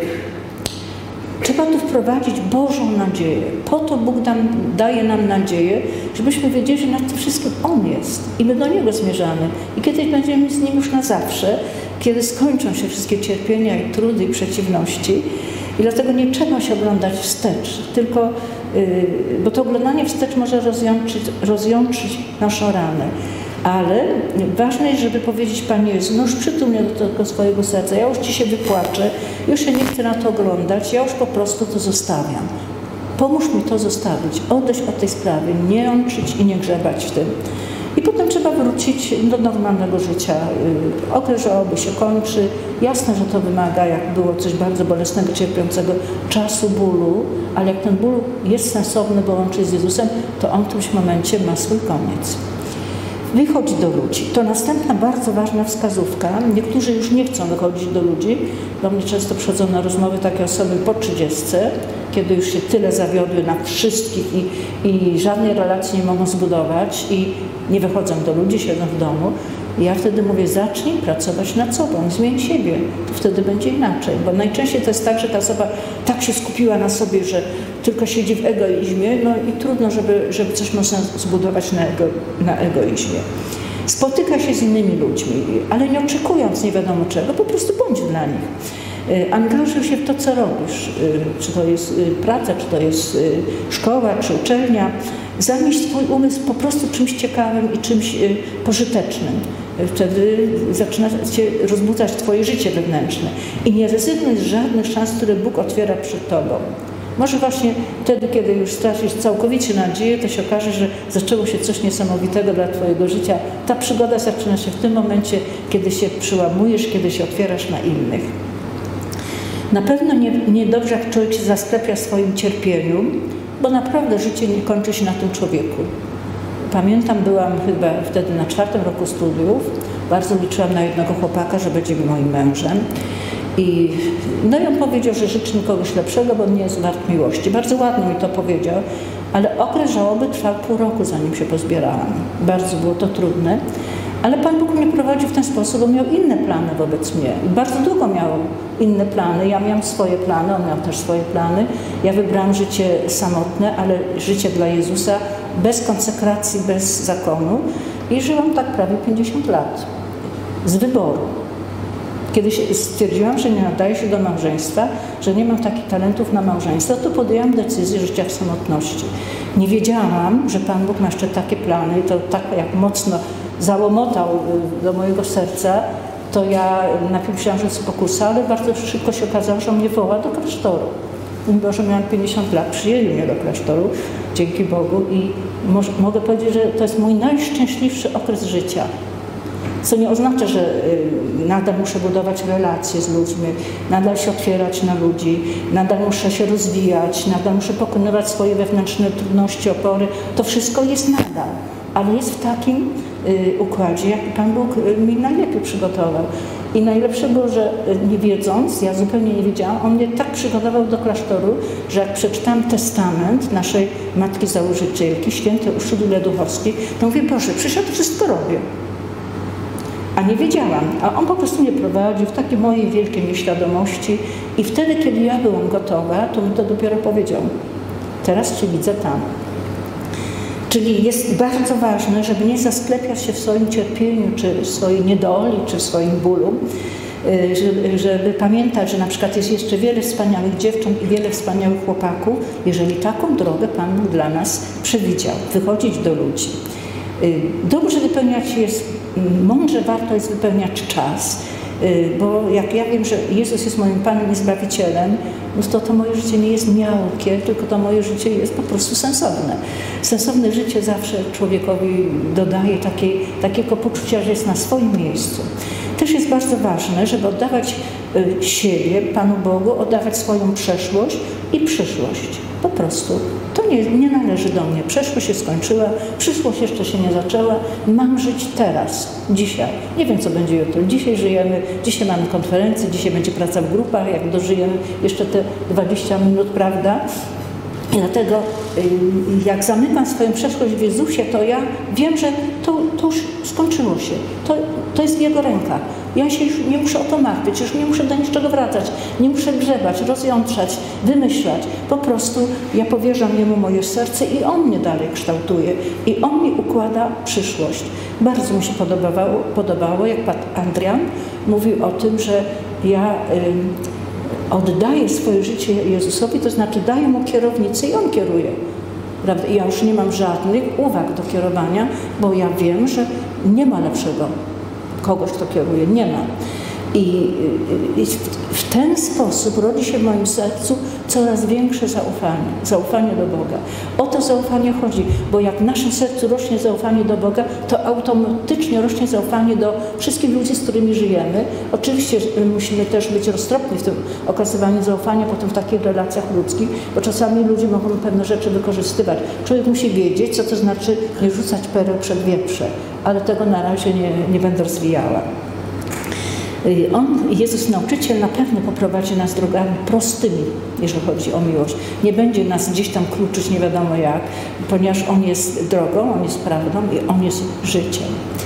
Trzeba tu wprowadzić Bożą nadzieję. Po to Bóg nam, daje nam nadzieję, żebyśmy wiedzieli, że nad tym wszystkim On jest i my do Niego zmierzamy. I kiedyś będziemy z Nim już na zawsze, kiedy skończą się wszystkie cierpienia i trudy i przeciwności. I dlatego nie trzeba się oglądać wstecz, tylko, yy, bo to oglądanie wstecz może rozjątrzyć, rozjątrzyć naszą ranę. Ale ważne jest, żeby powiedzieć: Panie Jezu, no już przytul mnie do tego swojego serca, ja już Ci się wypłaczę, już się nie chcę na to oglądać, ja już po prostu to zostawiam. Pomóż mi to zostawić, odejść od tej sprawy, nie jączyć i nie grzebać w tym. I potem trzeba wrócić do normalnego życia. Okres żałoby się kończy. Jasne, że to wymaga, jak było coś bardzo bolesnego, cierpiącego, czasu, bólu, ale jak ten ból jest sensowny, bo łączy z Jezusem, to on w którymś momencie ma swój koniec. Wychodź do ludzi. To następna bardzo ważna wskazówka. Niektórzy już nie chcą wychodzić do ludzi. Do mnie często przychodzą na rozmowy takie osoby po trzydziestce, kiedy już się tyle zawiodły na wszystkich i, i żadnej relacji nie mogą zbudować i nie wychodzą do ludzi, siedzą w domu. I ja wtedy mówię, zacznij pracować nad sobą, zmień siebie, to wtedy będzie inaczej. Bo najczęściej to jest tak, że ta osoba tak się skupiła na sobie, że tylko siedzi w egoizmie, no i trudno, żeby, żeby coś można zbudować na, ego, na egoizmie. Spotyka się z innymi ludźmi, ale nie oczekując nie wiadomo czego, po prostu bądź dla nich. Angażuj się w to, co robisz, czy to jest praca, czy to jest szkoła, czy uczelnia. Zamieść swój umysł po prostu czymś ciekawym i czymś pożytecznym. Wtedy zaczyna się rozbudzać twoje życie wewnętrzne. I nie rezygnuj z żadnych szans, które Bóg otwiera przed tobą. Może właśnie wtedy, kiedy już stracisz całkowicie nadzieję, to się okaże, że zaczęło się coś niesamowitego dla twojego życia. Ta przygoda zaczyna się w tym momencie, kiedy się przyłamujesz, kiedy się otwierasz na innych. Na pewno niedobrze, jak człowiek się zasklepia w swoim cierpieniu, bo naprawdę życie nie kończy się na tym człowieku. Pamiętam, byłam chyba wtedy na czwartym roku studiów, bardzo liczyłam na jednego chłopaka, że będzie moim mężem. I no i on powiedział, że życzy mi kogoś lepszego, bo on nie jest wart miłości. Bardzo ładnie mi to powiedział, ale okres żałoby trwał pół roku, zanim się pozbierałam. Bardzo było to trudne. Ale Pan Bóg mnie prowadził w ten sposób, bo miał inne plany wobec mnie. I bardzo długo miał inne plany. Ja miałam swoje plany, on miał też swoje plany. Ja wybrałam życie samotne, ale życie dla Jezusa, bez konsekracji, bez zakonu. I żyłam tak prawie pięćdziesiąt lat. Z wyboru. Kiedy stwierdziłam, że nie nadaję się do małżeństwa, że nie mam takich talentów na małżeństwo, to podjęłam decyzję życia w samotności. Nie wiedziałam, że Pan Bóg ma jeszcze takie plany, to tak jak mocno załomotał do mojego serca, to ja najpierw myślałam, że jest pokusa, ale bardzo szybko się okazało, że on mnie woła do klasztoru. Mimo że miałam pięćdziesiąt lat, przyjęli mnie do klasztoru, dzięki Bogu, i może, mogę powiedzieć, że to jest mój najszczęśliwszy okres życia. Co nie oznacza, że nadal muszę budować relacje z ludźmi, nadal się otwierać na ludzi, nadal muszę się rozwijać, nadal muszę pokonywać swoje wewnętrzne trudności, opory. To wszystko jest nadal, ale jest w takim układzie, jaki Pan Bóg mi najlepiej przygotował. I najlepsze było, że nie wiedząc, ja zupełnie nie wiedziałam, on mnie tak przygotował do klasztoru, że jak przeczytałam testament naszej matki założycielki, świętej Urszuły Leduchowskiej, to mówię, Boże, przecież ja to wszystko robię. A nie wiedziałam, a on po prostu mnie prowadził w takiej mojej wielkiej nieświadomości i wtedy, kiedy ja byłam gotowa, to mi to dopiero powiedział. Teraz Cię widzę tam. Czyli jest bardzo ważne, żeby nie zasklepiać się w swoim cierpieniu, czy w swojej niedoli, czy w swoim bólu, żeby, żeby pamiętać, że na przykład jest jeszcze wiele wspaniałych dziewcząt i wiele wspaniałych chłopaków, jeżeli taką drogę Pan Bóg dla nas przewidział, wychodzić do ludzi. Dobrze wypełniać jest, mądrze warto jest wypełniać czas, bo jak ja wiem, że Jezus jest moim Panem i Zbawicielem, no to to moje życie nie jest miałkie, tylko to moje życie jest po prostu sensowne. Sensowne życie zawsze człowiekowi dodaje takiej, takiego poczucia, że jest na swoim miejscu. Też jest bardzo ważne, żeby oddawać siebie Panu Bogu, oddawać swoją przeszłość i przyszłość. Po prostu. To nie, nie należy do mnie. Przeszłość się skończyła, przyszłość jeszcze się nie zaczęła. Mam żyć teraz, dzisiaj. Nie wiem, co będzie jutro. Dzisiaj żyjemy, dzisiaj mamy konferencję, dzisiaj będzie praca w grupach, jak dożyjemy jeszcze te dwadzieścia minut, prawda? I dlatego jak zamykam swoją przeszłość w Jezusie, to ja wiem, że to, to już skończyło się. To, to jest w Jego rękach. Ja się już nie muszę o to martwić, już nie muszę do niczego wracać, nie muszę grzebać, rozjątrzać, wymyślać. Po prostu ja powierzam Jemu moje serce i On mnie dalej kształtuje. I On mi układa przyszłość. Bardzo mi się podobało, podobało jak pan Adrian mówił o tym, że ja y, oddaję swoje życie Jezusowi, to znaczy daję Mu kierownicę i On kieruje. Prawda? I ja już nie mam żadnych uwag do kierowania, bo ja wiem, że nie ma lepszego kogoś, kto kieruje. Nie ma. I, i w ten sposób rodzi się w moim sercu coraz większe zaufanie, zaufanie do Boga. O to zaufanie chodzi, bo jak w naszym sercu rośnie zaufanie do Boga, to automatycznie rośnie zaufanie do wszystkich ludzi, z którymi żyjemy. Oczywiście musimy też być roztropni w tym okazywaniu zaufania potem w takich relacjach ludzkich, bo czasami ludzie mogą pewne rzeczy wykorzystywać. Człowiek musi wiedzieć, co to znaczy nie rzucać pereł przed wieprze, ale tego na razie nie, nie będę rozwijała. On, Jezus nauczyciel, na pewno poprowadzi nas drogami prostymi, jeżeli chodzi o miłość. Nie będzie nas gdzieś tam kluczyć nie wiadomo jak, ponieważ On jest drogą, On jest prawdą i On jest życiem.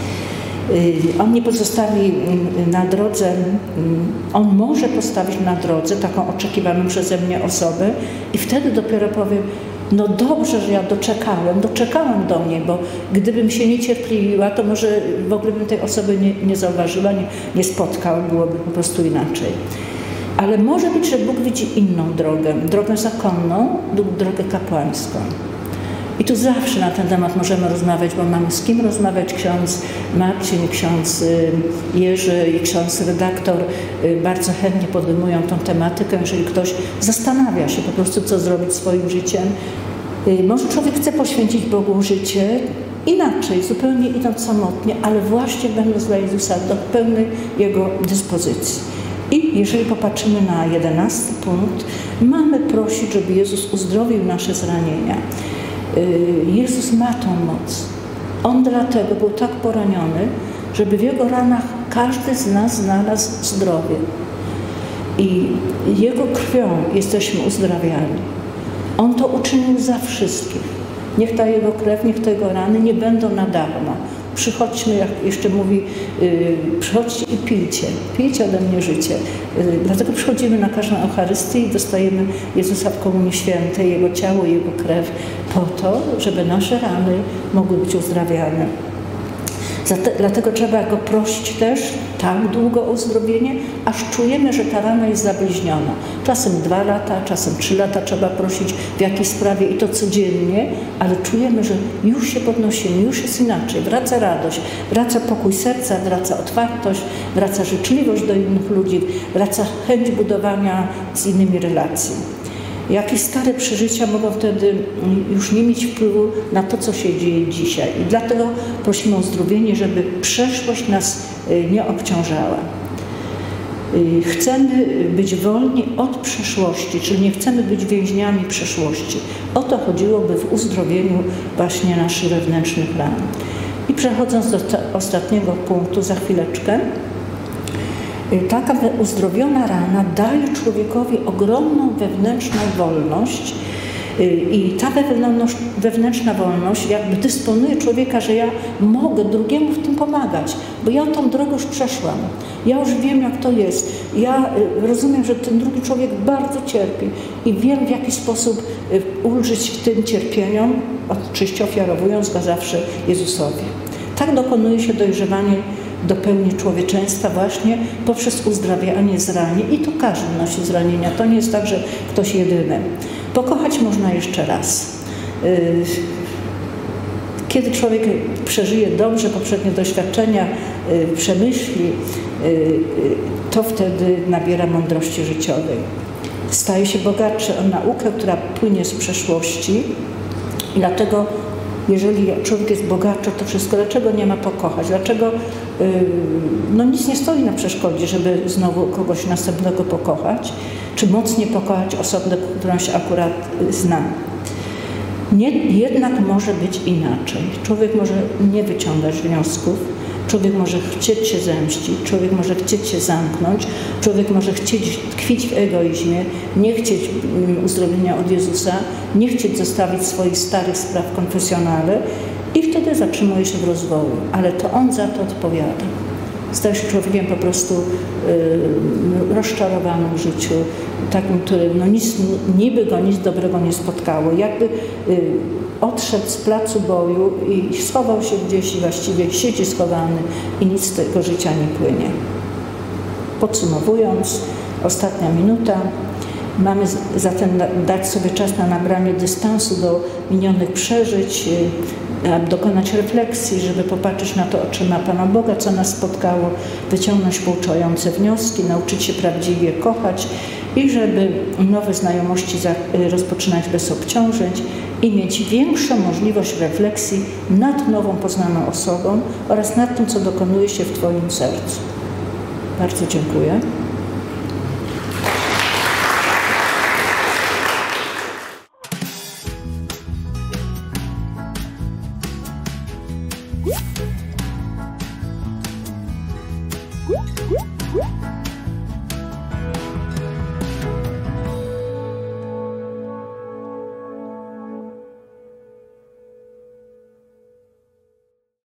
On nie pozostawi na drodze, On może postawić na drodze taką oczekiwaną przeze mnie osobę i wtedy dopiero powiem, no dobrze, że ja doczekałem, doczekałam do mnie, bo gdybym się niecierpliwiła, to może w ogóle bym tej osoby nie, nie zauważyła, nie, nie spotkała, byłoby po prostu inaczej. Ale może być, że Bóg widzi inną drogę, drogę zakonną lub drogę kapłańską. I tu zawsze na ten temat możemy rozmawiać, bo mamy z kim rozmawiać. Ksiądz Marcin, ksiądz Jerzy i ksiądz redaktor bardzo chętnie podejmują tą tematykę, jeżeli ktoś zastanawia się po prostu, co zrobić swoim życiem. Może człowiek chce poświęcić Bogu życie inaczej, zupełnie idąc samotnie, ale właśnie będąc dla Jezusa do pełnej Jego dyspozycji. I jeżeli popatrzymy na jedenasty punkt, mamy prosić, żeby Jezus uzdrowił nasze zranienia. Jezus ma tą moc. On dlatego był tak poraniony, żeby w Jego ranach każdy z nas znalazł zdrowie. I Jego krwią jesteśmy uzdrawiani. On to uczynił za wszystkich. Niech ta Jego krew, niech te Jego rany nie będą na darmo. Przychodźmy, jak jeszcze mówi, yy, przychodźcie i pijcie, pijcie ode mnie życie. Yy, dlatego przychodzimy na każdą Eucharystię i dostajemy Jezusa w Komunii Świętej, Jego ciało, Jego krew, po to, żeby nasze rany mogły być uzdrawiane. Zate, dlatego trzeba Go prosić też tak długo o uzdrowienie, aż czujemy, że ta rana jest zabliźniona. Czasem dwa lata, czasem trzy lata trzeba prosić w jakiejś sprawie i to codziennie, ale czujemy, że już się podnosimy, już jest inaczej. Wraca radość, wraca pokój serca, wraca otwartość, wraca życzliwość do innych ludzi, wraca chęć budowania z innymi relacji. Jakieś stare przeżycia mogą wtedy już nie mieć wpływu na to, co się dzieje dzisiaj. I dlatego prosimy o uzdrowienie, żeby przeszłość nas nie obciążała. Chcemy być wolni od przeszłości, czyli nie chcemy być więźniami przeszłości. O to chodziłoby w uzdrowieniu właśnie naszych wewnętrznych ran. I przechodząc do ostatniego punktu za chwileczkę, taka uzdrowiona rana daje człowiekowi ogromną wewnętrzną wolność i ta wewnętrzna wolność jakby dysponuje człowieka, że ja mogę drugiemu w tym pomagać, bo ja tą drogę już przeszłam. Ja już wiem, jak to jest. Ja rozumiem, że ten drugi człowiek bardzo cierpi i wiem, w jaki sposób ulżyć tym cierpieniom, oczywiście ofiarowując go zawsze Jezusowi. Tak dokonuje się dojrzewanie do pełni człowieczeństwa właśnie poprzez uzdrawianie zranień. I to każdy nosi zranienia. To nie jest tak, że ktoś jedyny. Pokochać można jeszcze raz. Kiedy człowiek przeżyje dobrze poprzednie doświadczenia, przemyśli, to wtedy nabiera mądrości życiowej. Staje się bogatszy o naukę, która płynie z przeszłości. I dlatego jeżeli człowiek jest bogatszy, to wszystko, dlaczego nie ma pokochać? Dlaczego yy, no nic nie stoi na przeszkodzie, żeby znowu kogoś następnego pokochać, czy mocniej pokochać osobę, którą się akurat zna? Nie, jednak może być inaczej. Człowiek może nie wyciągać wniosków, człowiek może chcieć się zemścić, człowiek może chcieć się zamknąć, człowiek może chcieć tkwić w egoizmie, nie chcieć uzdrowienia od Jezusa, nie chcieć zostawić swoich starych spraw w konfesjonale i wtedy zatrzymuje się w rozwoju, ale to On za to odpowiada. Staje się człowiekiem po prostu y, rozczarowanym w życiu, takim, którym no nic, niby go nic dobrego nie spotkało. Jakby y, odszedł z placu boju i schował się gdzieś i właściwie siedzi schowany i nic z tego życia nie płynie. Podsumowując, ostatnia minuta. Mamy zatem dać sobie czas na nabranie dystansu do minionych przeżyć, dokonać refleksji, żeby popatrzeć na to oczyma Pana Boga, co nas spotkało, wyciągnąć pouczające wnioski, nauczyć się prawdziwie kochać i żeby nowe znajomości rozpoczynać bez obciążeń i mieć większą możliwość refleksji nad nową poznaną osobą oraz nad tym, co dokonuje się w Twoim sercu. Bardzo dziękuję. Woo!